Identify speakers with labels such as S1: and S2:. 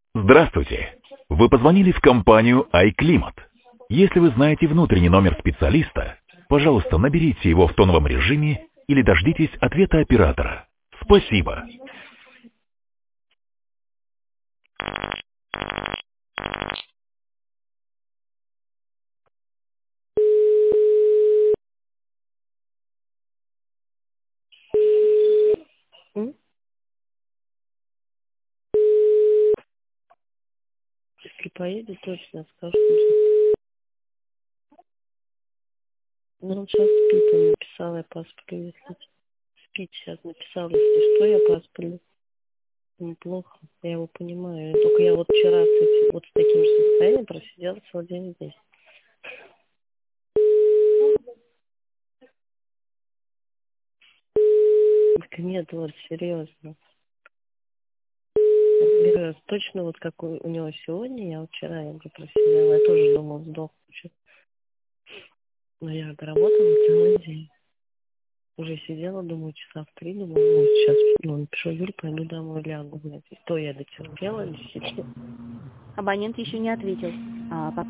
S1: Здравствуйте. Вы позвонили в компанию iClimate. Если вы знаете внутренний номер специалиста, пожалуйста, наберите его в тоновом режиме или дождитесь ответа оператора. Спасибо.
S2: М? Если поедет, точно скажу. Ну, он сейчас спит, он написал, я посплю, если спит сейчас, написал, если что, я посплю. Неплохо, я его понимаю. Только я вот вчера с таким же состоянием просидела целый день здесь. Так нет, вот, серьезно. Серьезно, точно вот как у него сегодня, я вот вчера я уже просидела, я тоже думала, сдох. Но я доработала целый день. Уже сидела, думаю, часа в 3, думаю, ну, сейчас, напишу Юль, пойду домой, лягу, блядь. И то я дотерпела, действительно.
S3: Абонент еще не ответил.